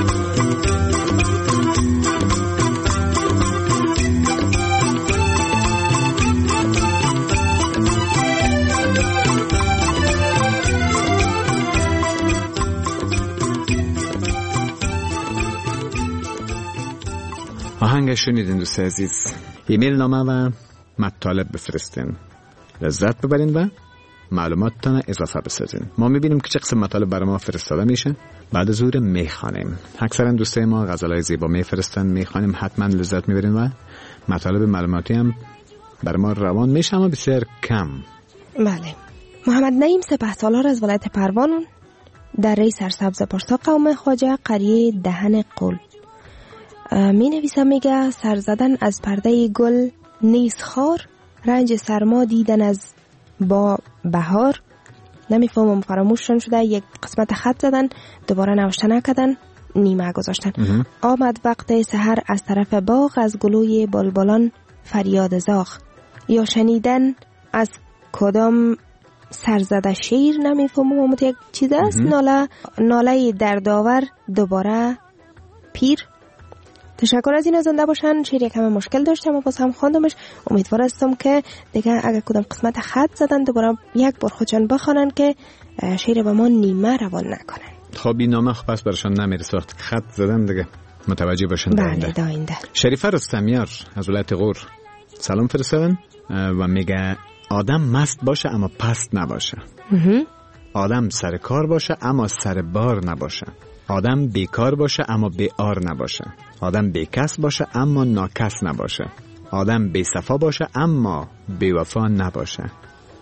[SPEAKER 6] آهنگ شنیدین دوست عزیز. ایمیل نامه و مطالب بفرستین، لذت ببرین و معلوماتتان اضافه بسازین. ما میبینیم که چه قسم مطالب برای ما فرستاده میشه، بعد از اون میخوانیم. اکثرا دوستای ما غزلای زیبا میفرستن، میخوانیم، حتما لذت میبرین و مطالب معلوماتی هم برای ما روان میشه، اما بسیار کم.
[SPEAKER 8] بله. محمد نعیم سپهسالار از ولایت پروان، دره سرسبز پشتا قوم خواجه، قریه دهن قل، می نویسم، میگه سر زدن از پرده گل نیست خار، رنج سرما دیدن از با بهار. نمیفهمم، فراموششون شده. یک قسمت خط زدن، دوباره نوشته نکردن، نیمه گذاشتن. آمد وقت سحر از طرف باغ، از گلوی بلبلان فریاد زاغ، یا شنیدن از کدام سرزده شیر. نمیفهمم، یک چیز است. ناله دردآور دوباره پیر. تشکر از این زنده باشن. شعر یک همه مشکل داشتم و باز هم خواندمش. امیدوار هستم که دیگه اگر کدام قسمت خط زدن دوباره یک بار خودشان بخوانن که شعر به ما نیمه روان نکنن.
[SPEAKER 6] خب این نامه پس برشان نمیرسه، وقتی خط زدن دیگه متوجه باشن.
[SPEAKER 8] بله داینده.
[SPEAKER 6] شریفه رستمیار از ولایت غور سلام فرستادن و میگه آدم مست باشه اما پست نباشه. آدم سر کار باشه اما سر بار نباشه. آدم بیکار باشه اما بی‌آر نباشه. آدم بیکس باشه اما ناکس نباشه. آدم بی‌صفا باشه اما بی‌وفا نباشه.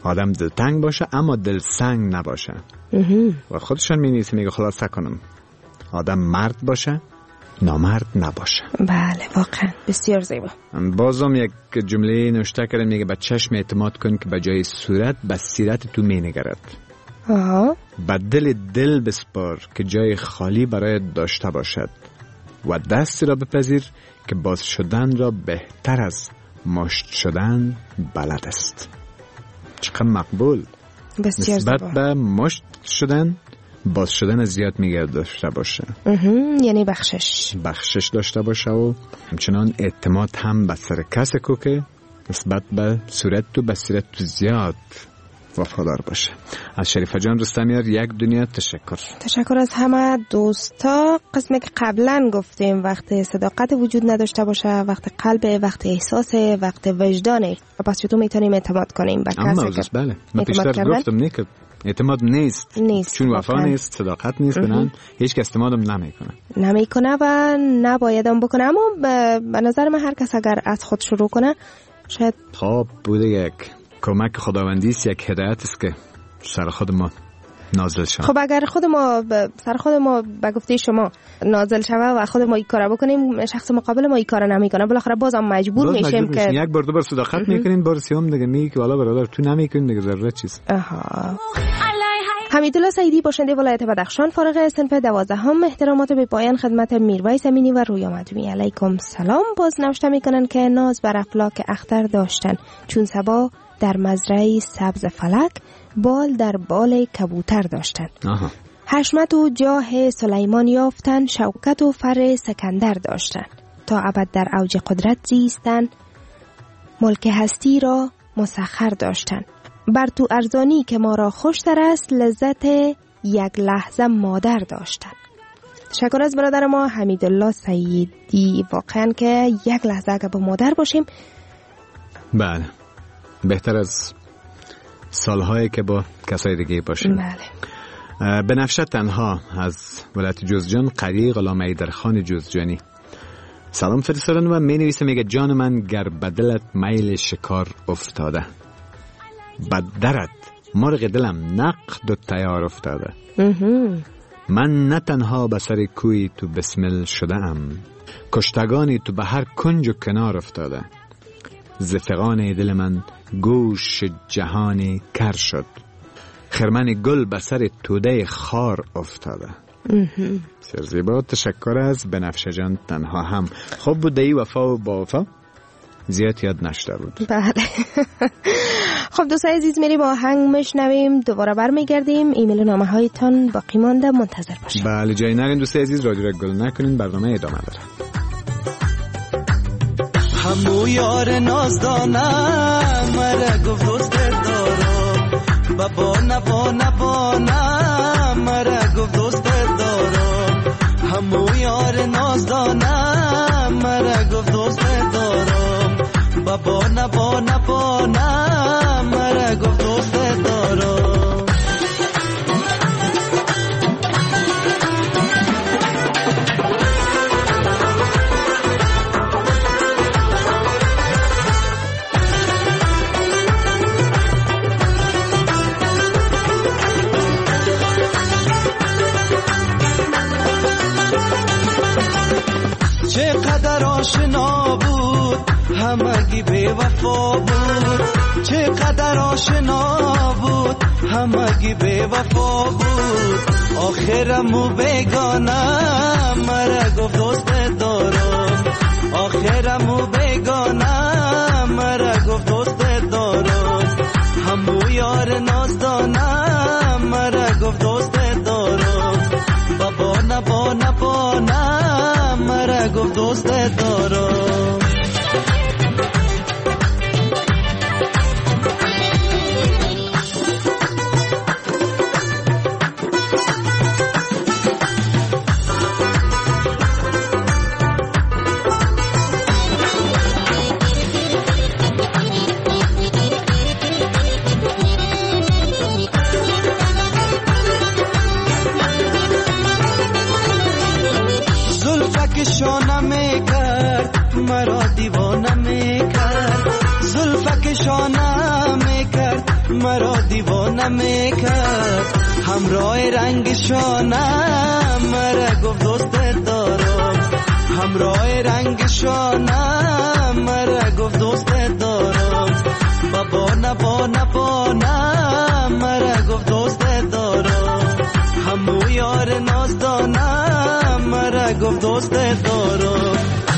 [SPEAKER 6] آدم دلتنگ باشه اما دلسنگ نباشه. و خودشان می‌نویسه میگه خلاصه کنم آدم مرد باشه نامرد نباشه.
[SPEAKER 8] بله واقعا بسیار زیبا.
[SPEAKER 6] بازم یک جمله نوشته کردم میگه به چشم اعتماد کن که به جای صورت به سیرت تو مینگرد. به دل بسپار که جای خالی برای داشته باشد و دستی را بپذیر که باز شدن را بهتر از مشت شدن بلد است. چقدر مقبول.
[SPEAKER 8] بسیار
[SPEAKER 6] نسبت
[SPEAKER 8] زیبا.
[SPEAKER 6] به مشت شدن باز شدن زیاد میگه داشته باشه.
[SPEAKER 8] یعنی بخشش
[SPEAKER 6] داشته باشه و همچنان اعتماد هم به سر کسی که نسبت به صورت تو به سیرت تو زیاد وفادار باشه. از شریفه جان رستمیار یک دنیا
[SPEAKER 8] تشکر از همه دوستا. قسمی که قبلا گفتیم وقت صداقت وجود نداشته باشه، وقت قلب، وقت احساس، وقت وجدانه، پس چطور میتونیم اعتماد کنیم به کسی که
[SPEAKER 6] بله من پیشتر گفتم نه که اعتماد نیست چون وفا نیست، صداقت نیست، بنان هیچ کس اعتمادم نمیکنه و نبایدم بکنه. اما به نظر من هر کس اگر از خود شروع کنه شاید خب بوده یک کمک خداوندی است، یک هدایت است که سر خود ما نازل شود.
[SPEAKER 8] خب اگر سر خود ما به گفته شما نازل شود و خود ما این کارا بکنیم، شخص مقابل ما این کارا نمیکنه، بالاخره بازم مجبور میشیم که
[SPEAKER 6] یک بار دو بار صداقت میکنین، بار سوم دیگه میگی که والا برادر تو نمیکنی دیگه ضرورت چیست.
[SPEAKER 8] حمیدالله سعیدی باشنده ولایت بدخشان فارغ صنف 12 احترامات به پایان خدمت میرویس امینی و رویا مدومی علیکم سلام. باز نوشته میکنن که ناز بر افلاک اختر داشتن، چون صبا در مزرعه سبز فلک بال در بال کبوتر داشتن. حشمت و جاه سلیمان یافتن، شوکت و فر سکندر داشتن، تا ابد در اوج قدرت زیستن، ملک هستی را مسخر داشتن. بر تو ارزانی که ما را خوشتر است، لذت یک لحظه مادر داشتن. تشکر از برادر ما حمیدالله سعیدی. واقعا که یک لحظه اگر با مادر باشیم
[SPEAKER 6] بله بهتر از سالهایی که با کسای دیگه باشیم.
[SPEAKER 8] بله.
[SPEAKER 6] بنفشه تنها از ولایت جوزجان قری غلام ایدرخان جوزجانی سلام فرستادن و می نویسه میگه جان من گر بدلت میل شکار افتاده، بدرت مرغ دلم نقد و تیار افتاده. من نه تنها به سر کوی تو بسمل شده ام، کشتگانی تو به هر کنج و کنار افتاده. زفقان دل من گوش جهانی کر شد، خرمن گل به سر توده خار افتاده. سرزیبا. تشکر از بنفشه جان تنها هم. خب بود ای وفا و با وفا زیاد یاد نشده بود.
[SPEAKER 8] بله. خب دوستای عزیز میریم آهنگ میشنویم، دوباره برمیگردیم. ایمیل و نامه هایتان باقی مانده، منتظر باشید.
[SPEAKER 6] بله جای نرین دوستای عزیز، رادیو را گل نکنین، برنامه ادامه داره.
[SPEAKER 7] همو یار نازدانم مرا گفت دوست دارم، بابا نبانم مرا گفت دوست دارم. همو یار نازدانم مرا گفت دوست دارم، بابا نبانم مرا گفت دوست دارم. چقدر آشنا بود همگی بے وفا بود، چقدر آشنا بود همگی بے وفا بود. آخرمو بیگانه مرا گفت دوست دارم، آخرمو بیگانه مرا گفت دوست دارم. همو یار نازدانم مرا گفت دوست دارم، بابا نبانم مرا گفت دوست دارم. شانه میکرد مرا دیوانه میکرد، زلفک شانه میکرد مرا دیوانه میکرد همراه رنگ شانم مرا گفت دوست دارم همراه رنگ شانم مرا گفت دوست دارم بابا مرا گفت دوست دارم همو یار نازدانم مرا گفت دوست دارم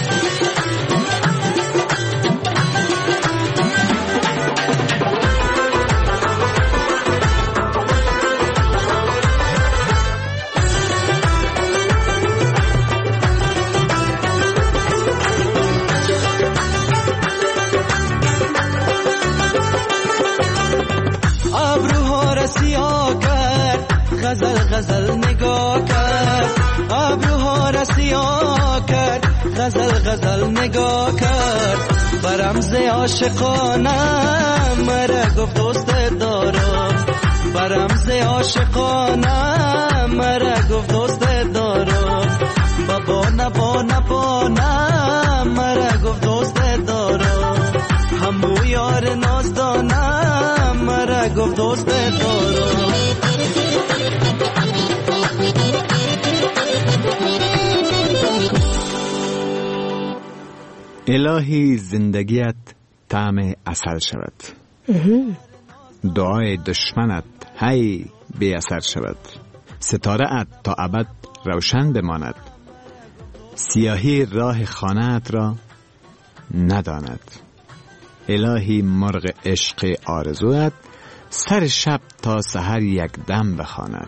[SPEAKER 7] غزل نگاه کرد ابروها را سیاه کرد غزل نگاه کرد برمز عاشقانم مرا گفت دوست دارم برمز عاشقانم مرا گفت دوست دارم بابا مرا گفت دوست دارم همو یار نازدانم مرا گفت دوست دارم
[SPEAKER 6] الهی زندگیت طعم عسل شود دعای دشمنت هی بی اثر شود ستاره ات تا ابد روشن بماند سیاهی راه خانه‌ات را نداند الهی مرغ عشق آرزویت سر شب تا سحر یک دم بخواند.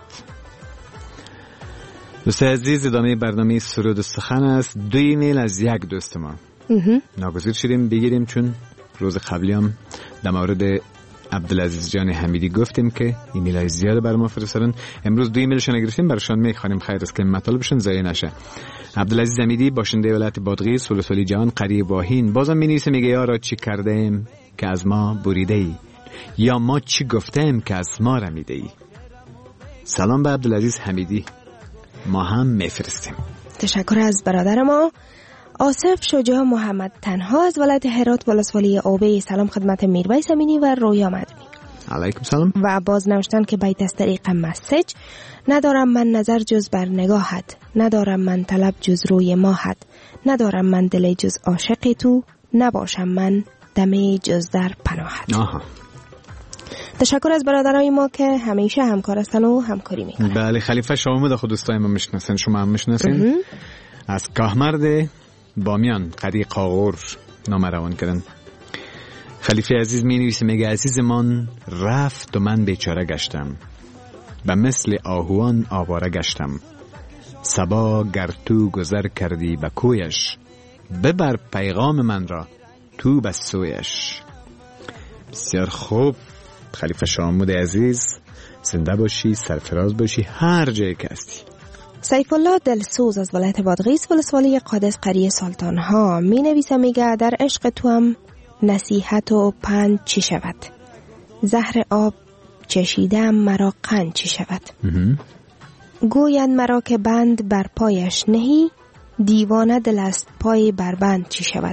[SPEAKER 6] دوست عزیز ادامه برنامه سرود سخن است. 2 ایمیل از یک دوست ما ناگزیر شدیم بگیریم چون روز قبلی هم در مورد عبدالعزیز جان حمیدی گفتیم که ایمیل های زیاده بر ما فرستادن. امروز 2 ایمیلشون گرفتیم براشون میخوانیم خیر است که مطالبشون ضایع نشه. عبدالعزیز حمیدی باشنده ولایت بادغیس ولسوالی جهان قریب واهین بازم مینویسه میگه یارا چی کردیم که از ما بریده ای یا ما چی گفتیم که از ما رمیده ای. سلام به عبدالعزیز حمیدی ما هم میفرستیم.
[SPEAKER 8] تشکر از برادر ما آصف شجاع محمد تنها از ولایت هرات ولسوالی اوبه. سلام خدمت میربایس امینی و رویا مدنی.
[SPEAKER 6] علیکم سلام.
[SPEAKER 8] و باز نوشتن که بیت از طریق مسیج ندارم من نظر جز بر نگاهت ندارم من طلب جز روی ماهت ندارم من دل جز عاشق تو نباشم من دمی جز در پناهت. تشکر از برادرای ما که همیشه همکار هستن و همکاری میکنن.
[SPEAKER 6] بله خلیفه شامود خود دوستای ما میشناسن شما هم میشناسین. از کاهمرد بامیان قری قاغور نامه روان کردن. خلیفه عزیز می نویسه میگه عزیزمان رفت و من بیچاره گشتم و مثل آهوان آواره گشتم صبا گر تو گذر کردی به کویش ببر پیغام من را تو به سویش. بسیار خوب خلیفه شامود عزیز زنده باشی سرفراز باشی هر جایی که هستی.
[SPEAKER 8] سیف الله دلسوز از ولایت بادغیس ولسوالی قادس قریه سلطان ها می نویسه میگه در عشق تو هم نصیحت و پند چی شود زهر آب چشیدم مرا قند چی شود گویند مرا که بند بر پایش نهی دیوانه دل است پای بر بند چی شود.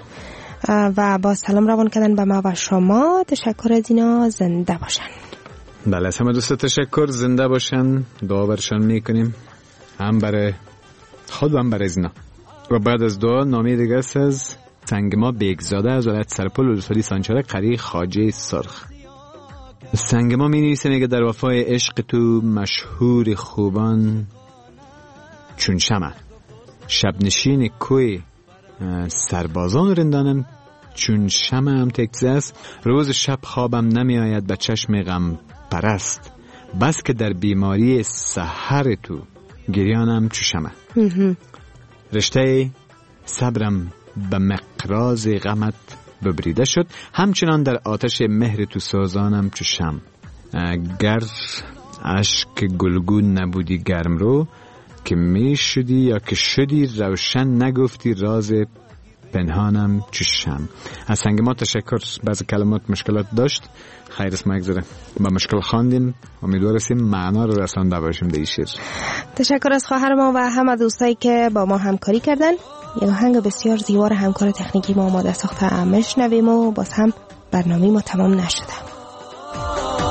[SPEAKER 8] و با سلام روان کردن به ما و شما. تشکر از اینا زنده باشن.
[SPEAKER 6] بله از همه دوست تشکر زنده باشن دعا برشان میکنیم هم برای خود و هم برای اینا. و بعد از دعا نامه دیگه است از سنگما بیگزاده از ولایت سرپل ولسوالی سانچاره قری خواجه سرخ. سنگما می نویسه میگه در وفای عشق تو مشهور خوبان چون شمع شب نشین کوی سربازان رندانم چون شمع هم تکزه است روز شب خوابم نمی آید به چشم غم پرست بس که در بیماری سحر تو گریانم چو شمع رشته صبرم به مقراض غمت ببریده شد همچنان در آتش مهر تو سوزانم چو شمع گر اشک گلگون نبودی گرم رو که می شدی یا که شدی روشن نگفتی راز پنهانم چو شمع. از سنگ ما تشکر. بعضی کلمات مشکلات داشت خیر اسم یک زده با مشکل خواندیم امیدوارستیم معنا رو رسانده باشیم به این شعر.
[SPEAKER 8] تشکر از خواهر ما و همه دوستایی که با ما همکاری کردن. یک آهنگ بسیار زیبا همکار تکنیکی ما آماده ساخته میشنویم و باز هم برنامه ما تمام نشده.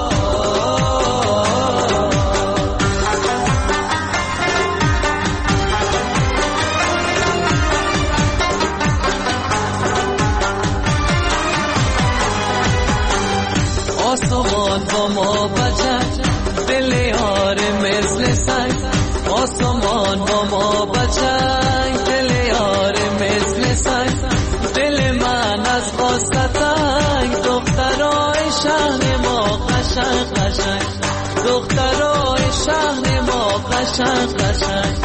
[SPEAKER 7] ما بچه دل یار مثل سنگ آسمان با ما بچه دل یار مثل سنگ دل من از قصه تنگ دخترای شهر ما قشنگ قشنگ دخترای شهر ما قشنگ قشنگ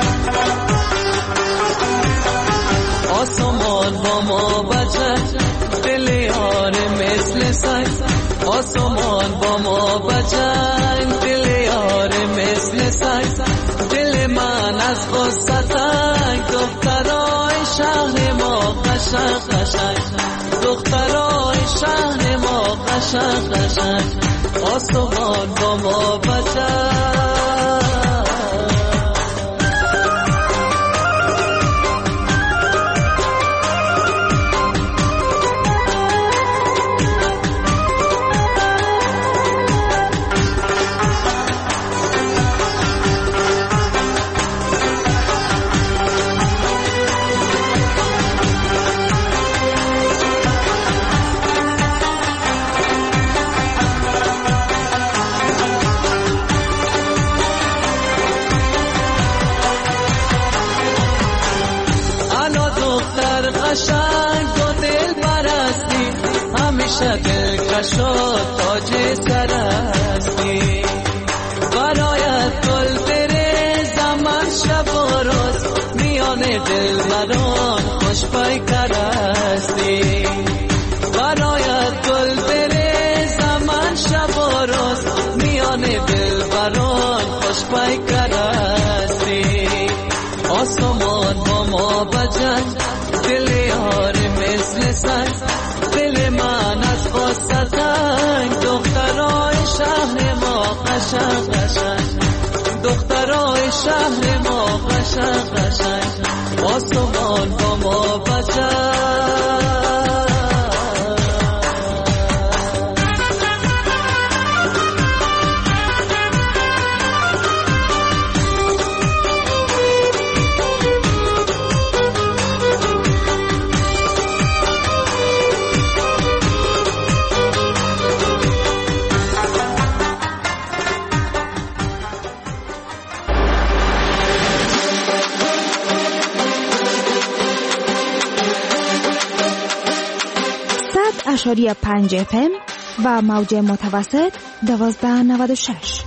[SPEAKER 7] آسمان با ما بچه دل یار مثل سنگ آسمان با ما بچه دل یار مثل سنگ دل من از قصه تنگ دخترای شهر ما قشنگ قشنگ دخترای شهر ما قشنگ قشنگ آسمان با ما بچه دلکش و تاج سر هستی برایت گل بریزم من شب و روز میان دلبران خوش پیکر هستی برایت گل بریزم من شب و روز میان دلبران خوش پیکر هستی آسمان با ما بجن دل یار مثل سنگ دل من از قصه تنگ دخترای شهر ما قشنگ قشنگ دخترای شهر ما قشنگ قشنگ آسمان با ما بچه
[SPEAKER 2] اشاری 5 FM و موج متوسط 1296.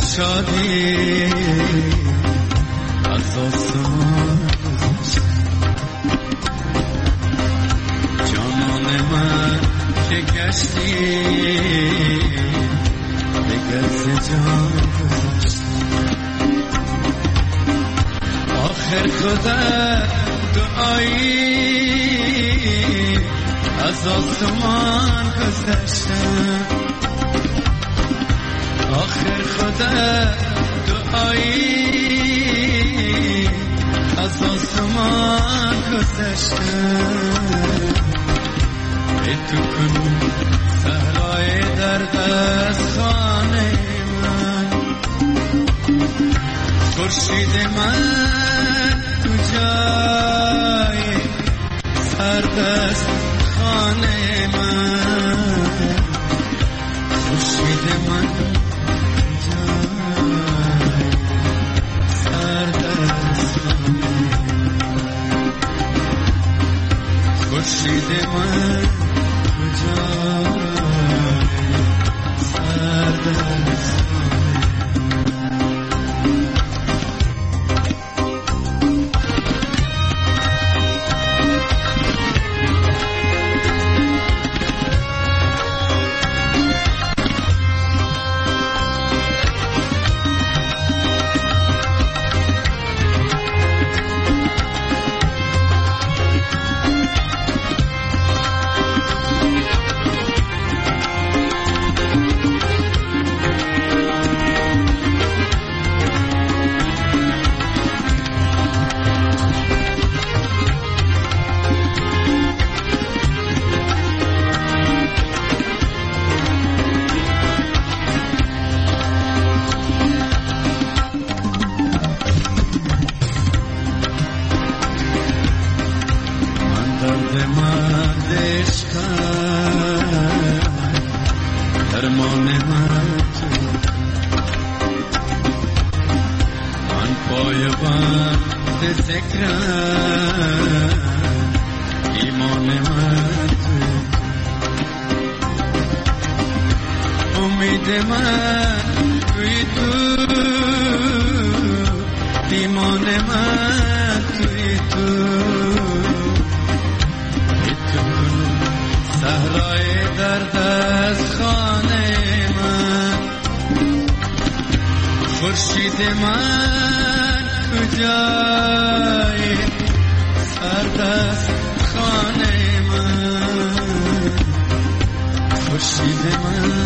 [SPEAKER 14] شادی از آسمان جانان من که گشتی دیگر ز جان آخر خدا دعایی از آسمان گذشتم آخر خدا دعایی از آسمان گذشتم ای تو کن صحرای درد از خانه من خورشید من کجای سرد از خانه من خورشید من خورشید من کجای سرد است خورشید من کجای سرد است خانه من خورشید من